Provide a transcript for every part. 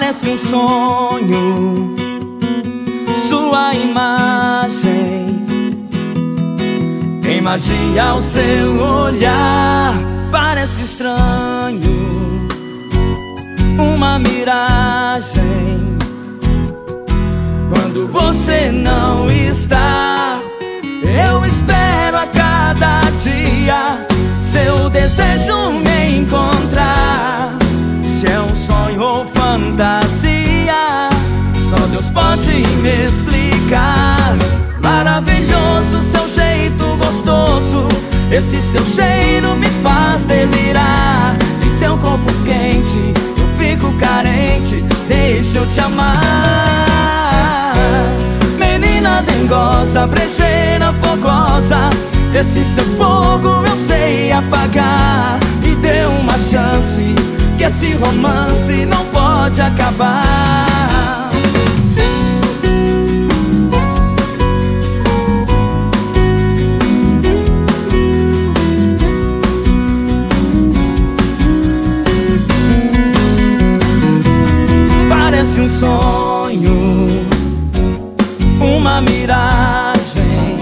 Parece um sonho, sua imagem tem magia ao seu olhar. Parece estranho, uma miragem quando você não está. Eu espero a cada dia seu desejo me encontrar. Se é um sonho ou fantasia, só Deus pode me explicar. Maravilhoso seu jeito gostoso, esse seu cheiro me faz delirar. Sem seu corpo quente eu fico carente, deixa eu te amar. Menina dengosa, brejeira fogosa, esse seu fogo eu sei apagar. Me dê uma chance, que esse romance não pode acabar. Parece um sonho, uma miragem,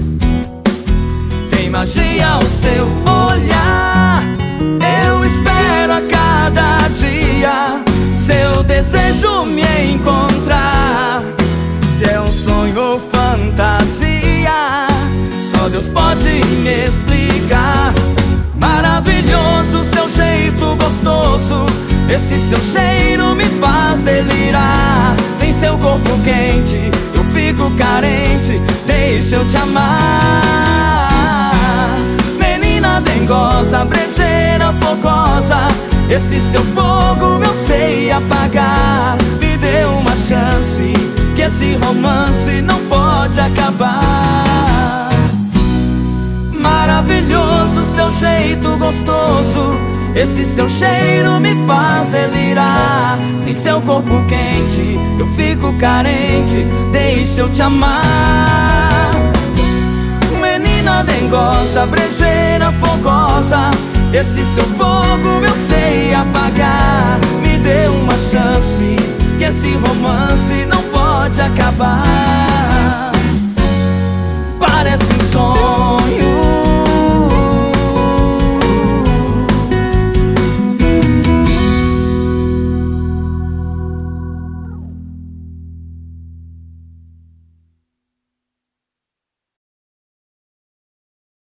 tem magia ao seu olhar. Eu espero a cada dia seu desejo me encontrar. Se é um sonho ou fantasia, só Deus pode me explicar. Maravilhoso seu jeito gostoso, esse seu cheiro me faz delirar. Sem seu corpo quente eu fico carente, deixa eu te amar. Menina dengosa, brejeira fogosa, esse seu fogo eu sei apagar. Me dê uma chance, que esse romance não pode acabar. Maravilhoso seu jeito gostoso, esse seu cheiro me faz delirar. Sem seu corpo quente eu fico carente, deixa eu te amar. Menina dengosa, brejeira fogosa, esse seu fogo eu sei apagar. Me dê uma chance, que esse romance não pode acabar. Parece um sonho,